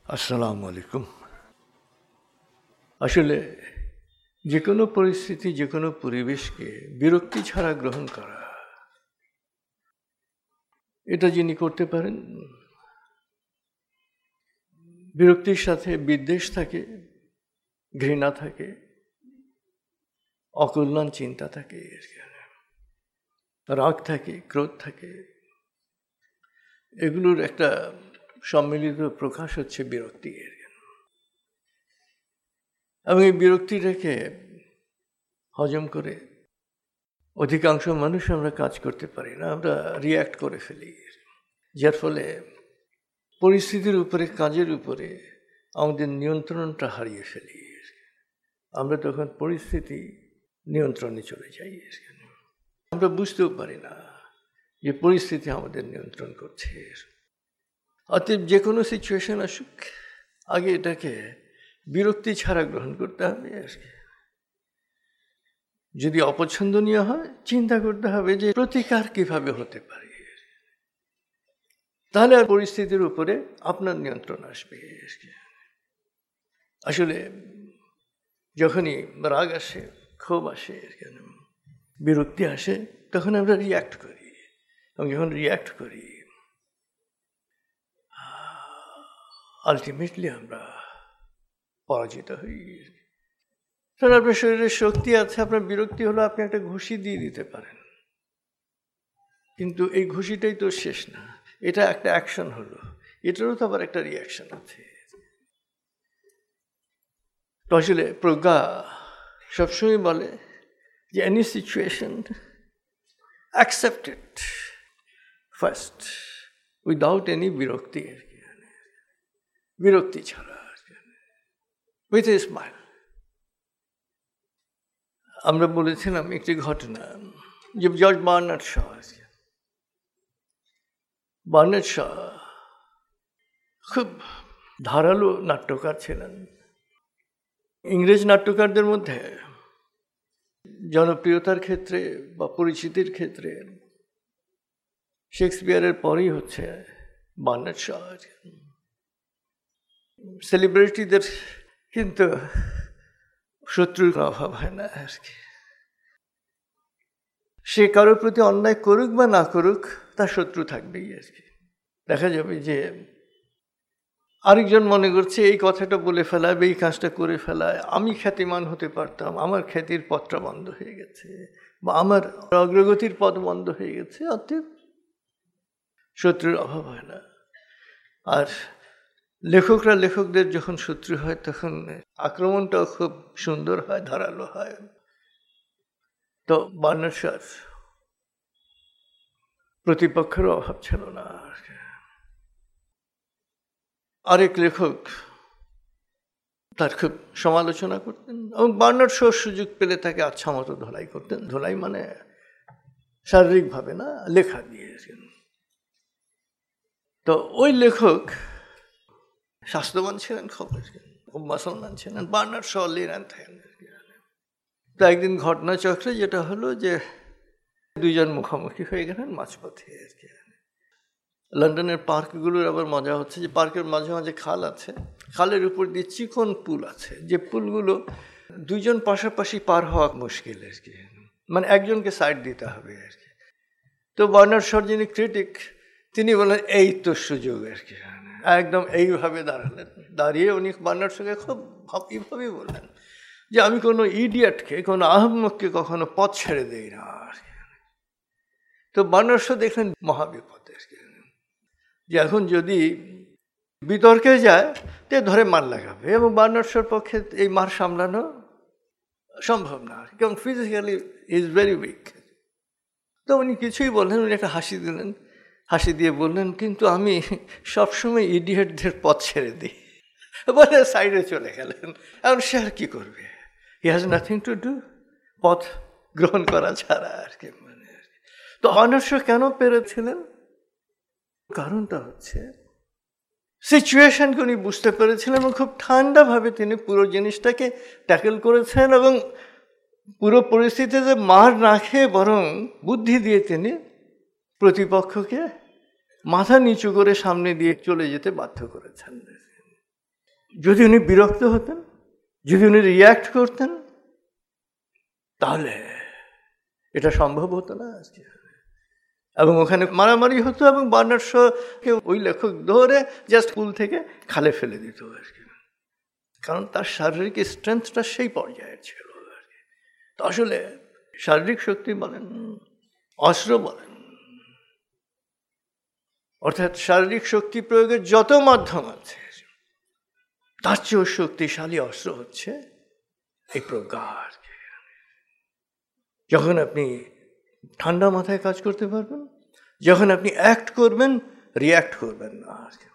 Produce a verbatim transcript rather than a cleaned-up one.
আসসালামু আলাইকুম। আসলে যে কোনো পরিস্থিতি, যে কোনো পরিবেশকে বিরক্তি ছাড়া গ্রহণ করা, এটা যিনি করতে পারেন, বিরক্তির সাথে বিদ্বেষ থাকে, ঘৃণা থাকে, অকল্যাণ চিন্তা থাকে, রাগ থাকে, ক্রোধ থাকে, এগুলোর একটা সম্মিলিত প্রকাশ হচ্ছে বিরক্তি। এবং এই বিরক্তিটাকে হজম করে অধিকাংশ মানুষ আমরা কাজ করতে পারি না, আমরা রিয়্যাক্ট করে ফেলি, যার ফলে পরিস্থিতির উপরে, কাজের উপরে আমাদের নিয়ন্ত্রণটা হারিয়ে ফেলি। আমরা তখন পরিস্থিতি নিয়ন্ত্রণে চলে যাই, আমরা বুঝতেও পারি না যে পরিস্থিতি আমাদের নিয়ন্ত্রণ করছে। অতএব যে কোনো সিচুয়েশন আসুক, আগে এটাকে বিরক্তি ছাড়া গ্রহণ করতে হবে। যদি অপছন্দনীয় হয়, চিন্তা করতে হবে যে প্রতিকার কিভাবে হতে পারে, তাহলে আর পরিস্থিতির উপরে আপনার নিয়ন্ত্রণ আসবে। আসলে যখনই রাগ আসে, ক্ষোভ আসে, বিরক্তি আসে, তখন আমরা রিয়্যাক্ট করি, এবং যখন রিয়্যাক্ট করি আলটিমেটলি আমরা পরাজিত হই। কারণ আপনার শরীরে শক্তি আছে, আপনার বিরক্তি হলো আপনি একটা ঘুষি দিয়ে দিতে পারেন, কিন্তু এই ঘুষিটাই তো শেষ না, এটা একটা অ্যাকশন হলো, এটারও তো আবার একটা রিয়াকশন আছে। তো আসলে প্রজ্ঞা সবসময় বলে যে any situation accept it first without any বিরক্তি, বিরক্তি ছাড়া, উইথ এ স্মাইল। আমরা বলেছিলাম একটি ঘটনা যে George Bernard Shaw Bernard Shaw খুব ধারালো নাট্যকার ছিলেন। ইংরেজ নাট্যকারদের মধ্যে জনপ্রিয়তার ক্ষেত্রে বা পরিচিতির ক্ষেত্রে শেক্সপিয়ারের পরেই হচ্ছে বার্নার্ড শ। সেলিব্রিটিদের কিন্তু শত্রুর অভাব হয় না আর কি। সে কারোর প্রতি অন্যায় করুক বা না করুক, তার শত্রু থাকবেই আর কি। দেখা যাবে যে আরেকজন মনে করছে এই কথাটা বলে ফেলায় বা এই কাজটা করে ফেলায় আমি খ্যাতিমান হতে পারতাম, আমার খ্যাতির পথটা বন্ধ হয়ে গেছে, বা আমার অগ্রগতির পথ বন্ধ হয়ে গেছে। অতএব শত্রুর অভাব হয় না। আর লেখকরা লেখকদের যখন শত্রু হয়, তখন আক্রমণটাও খুব সুন্দর হয়, ধারালো হয়। তো বার্নার্ড শর প্রতিপক্ষেরও অভাব ছিল না। আরেক লেখক তার খুব সমালোচনা করতেন, এবং বার্নার্ড শর সুযোগ পেলে তাকে আচ্ছা মতো ধোলাই করতেন। ধোলাই মানে শারীরিকভাবে না, লেখা দিয়ে। তো ওই লেখক স্বাস্থ্যবান ছিলেন, খবর খুব মুসলমান ছিলেন, বার্নার্ড শ লিরান থাকেন। তো একদিন ঘটনাচক্রে যেটা হলো যে দুইজন মুখোমুখি হয়ে গেলেন মাঝপথে আর কি। লন্ডনের পার্কগুলোর আবার মজা হচ্ছে যে পার্কের মাঝে মাঝে খাল আছে, খালের উপর দিয়ে চিকন পুল আছে, যে পুলগুলো দুইজন পাশাপাশি পার হওয়া মুশকিল আর কি, মানে একজনকে সাইড দিতে হবে আর কি। তো বার্নার্ড শর যিনি ক্রিটিক, তিনি বললেন এই তো সুযোগ আর কি। একদম এইভাবে দাঁড়ালেন, দাঁড়িয়ে উনি বার্নার্ড শরকে খুব এইভাবেই বললেন যে আমি কোনো ইডিয়েটকে, কোনো আহম্মককে কখনো পথ ছেড়ে দেই না আর কি। তো বার্নার্ড শ দেখলেন মহাবিপদ আর কি, যে এখন যদি বিতর্কে যায় তে ধরে মার লাগাবে, এবং বার্নার্ড শর পক্ষে এই মার সামলানো সম্ভব না, কারণ ফিজিক্যালি ইজ ভেরি উইক। তো উনি কিছুই বললেন, উনি একটা হাসি দিলেন, হাসি দিয়ে বললেন কিন্তু আমি সবসময় ইডিয়েটদের পথ ছেড়ে দিই, বলে সাইডে চলে গেলেন। এখন সে আর কি করবে, he has nothing to do, পথ গ্রহণ করা ছাড়া আর কি। মানে তো বার্নার্ড শ কেন পেরেছিলেন? কারণটা হচ্ছে সিচুয়েশনকে উনি বুঝতে পেরেছিলেন এবং খুব ঠান্ডাভাবে তিনি পুরো জিনিসটাকে ট্যাকেল করেছেন, এবং পুরো পরিস্থিতিতে মার না খেয়ে বরং বুদ্ধি দিয়ে তিনি প্রতিপক্ষকে মাথা নিচু করে সামনে দিয়ে চলে যেতে বাধ্য করেছেন। যদি উনি বিরক্ত হতেন, যদি উনি রিয়্যাক্ট করতেন, তাহলে এটা সম্ভব হতো না আজকে। এবং ওখানে মারামারি হতো এবং বার্নার্ড শকে ওই লেখক ধরে জাস্ট স্কুল থেকে খালে ফেলে দিত আর কি, কারণ তার শারীরিক স্ট্রেংথটা সেই পর্যায়ের ছিল আর কি। তো আসলে শারীরিক শক্তি বলেন, অস্ত্র বলেন, অর্থাৎ শারীরিক শক্তি প্রয়োগের যত মাধ্যম আছে তার চেয়েও শক্তিশালী অস্ত্র হচ্ছে এই প্রজ্ঞা আর কি। যখন আপনি ঠান্ডা মাথায় কাজ করতে পারবেন, যখন আপনি অ্যাক্ট করবেন, রিয়্যাক্ট করবেন না আর কি।